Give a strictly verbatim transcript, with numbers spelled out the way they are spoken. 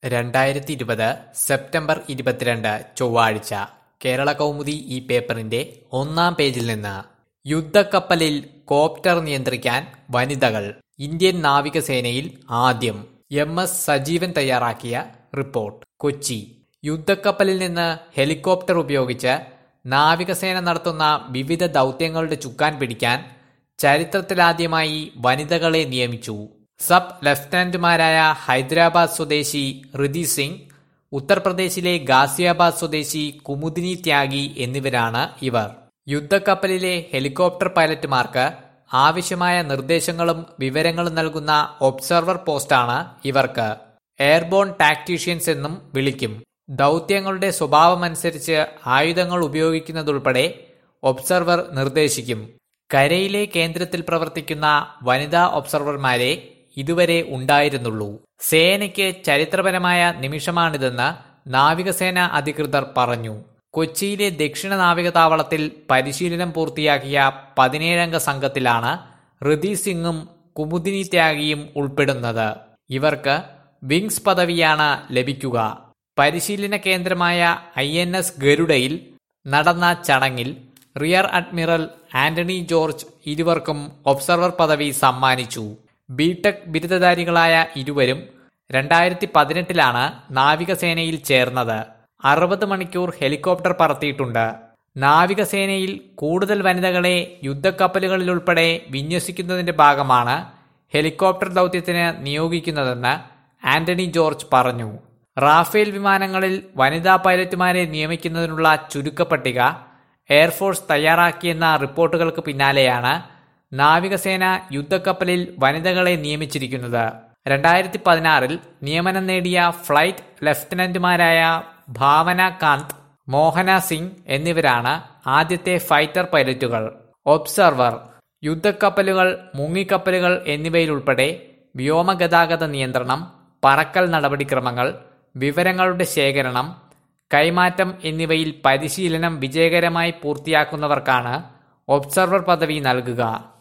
രണ്ടായിരത്തി ഇരുപത് സെപ്റ്റംബർ ഇരുപത്തിരണ്ട് ചൊവ്വാഴ്ച കേരള കൗമുദി ഈ പേപ്പറിന്റെ ഒന്നാം പേജിൽ നിന്ന് യുദ്ധക്കപ്പലിൽ കോപ്റ്റർ നിയന്ത്രിക്കാൻ വനിതകൾ ഇന്ത്യൻ നാവികസേനയിൽ ആദ്യം. എം എസ് സജീവൻ തയ്യാറാക്കിയ റിപ്പോർട്ട്. കൊച്ചി. യുദ്ധക്കപ്പലിൽ നിന്ന് ഹെലികോപ്റ്റർ ഉപയോഗിച്ച് നാവികസേന നടത്തുന്ന വിവിധ ദൗത്യങ്ങളുടെ ചുക്കാൻ പിടിക്കാൻ ചരിത്രത്തിലാദ്യമായി വനിതകളെ നിയമിച്ചു. സബ് ലഫ്റ്റനന്റുമാരായ ഹൈദരാബാദ് സ്വദേശി ഋതി സിംഗ്, ഉത്തർപ്രദേശിലെ ഗാസിയാബാദ് സ്വദേശി കുമുദിനി ത്യാഗി എന്നിവരാണ് ഇവർ. യുദ്ധക്കപ്പലിലെ ഹെലികോപ്റ്റർ പൈലറ്റുമാർക്ക് ആവശ്യമായ നിർദ്ദേശങ്ങളും വിവരങ്ങളും നൽകുന്ന ഒബ്സർവർ പോസ്റ്റാണ് ഇവർക്ക്. എയർബോൺ ടാക്ടീഷ്യൻസ് എന്നും വിളിക്കും. ദൗത്യങ്ങളുടെ സ്വഭാവമനുസരിച്ച് ആയുധങ്ങൾ ഉപയോഗിക്കുന്നതുൾപ്പെടെ ഒബ്സർവർ നിർദ്ദേശിക്കും. കരയിലെ കേന്ദ്രത്തിൽ പ്രവർത്തിക്കുന്ന വനിതാ ഒബ്സർവർമാരെ ഇതുവരെ ഉണ്ടായിരുന്നുള്ളൂ. സേനയ്ക്ക് ചരിത്രപരമായ നിമിഷമാണിതെന്ന് നാവികസേന അധികൃതർ പറഞ്ഞു. കൊച്ചിയിലെ ദക്ഷിണ നാവികതാവളത്തിൽ പരിശീലനം പൂർത്തിയാക്കിയ പതിനേഴംഗ സംഘത്തിലാണ് ഋതി സിംഗും കുമുദിനി ത്യാഗിയും ഉൾപ്പെടുന്നത്. ഇവർക്ക് വിങ്സ് പദവിയാണ് ലഭിക്കുക. പരിശീലന കേന്ദ്രമായ ഐ എൻ എസ് ഗരുഡയിൽ നടന്ന ചടങ്ങിൽ റിയർ അഡ്മിറൽ ആന്റണി ജോർജ് ഇരുവർക്കും ഒബ്സർവർ പദവി സമ്മാനിച്ചു. ബിടെക് ബിരുദധാരികളായ ഇരുവരും രണ്ടായിരത്തി പതിനെട്ടിലാണ് നാവികസേനയിൽ ചേർന്നത്. അറുപത് മണിക്കൂർ ഹെലികോപ്റ്റർ പറത്തിയിട്ടുണ്ട്. നാവികസേനയിൽ കൂടുതൽ വനിതകളെ യുദ്ധക്കപ്പലുകളിലുൾപ്പെടെ വിന്യസിക്കുന്നതിന്റെ ഭാഗമാണ് ഹെലികോപ്റ്റർ ദൗത്യത്തിന് നിയോഗിക്കുന്നതെന്ന് ആന്റണി ജോർജ് പറഞ്ഞു. റാഫേൽ വിമാനങ്ങളിൽ വനിതാ പൈലറ്റുമാരെ നിയമിക്കുന്നതിനുള്ള ചുരുക്കപ്പട്ടിക എയർഫോഴ്സ് തയ്യാറാക്കിയെന്ന റിപ്പോർട്ടുകൾക്ക് പിന്നാലെയാണ് നാവികസേന യുദ്ധക്കപ്പലിൽ വനിതകളെ നിയമിച്ചിരിക്കുന്നത്. രണ്ടായിരത്തി പതിനാറിൽ നിയമനം നേടിയ ഫ്ലൈറ്റ് ലഫ്റ്റനന്റുമാരായ ഭാവന കാന്ത്, മോഹന സിംഗ് എന്നിവരാണ് ആദ്യത്തെ ഫൈറ്റർ പൈലറ്റുകൾ. ഒബ്സർവർ യുദ്ധക്കപ്പലുകൾ, മുങ്ങിക്കപ്പലുകൾ എന്നിവയിലുൾപ്പെടെ വ്യോമഗതാഗത നിയന്ത്രണം, പറക്കൽ നടപടിക്രമങ്ങൾ, വിവരങ്ങളുടെ ശേഖരണം, കൈമാറ്റം എന്നിവയിൽ പരിശീലനം വിജയകരമായി പൂർത്തിയാക്കുന്നവർക്കാണ് ഒബ്സർവർ പദവി നൽകുക.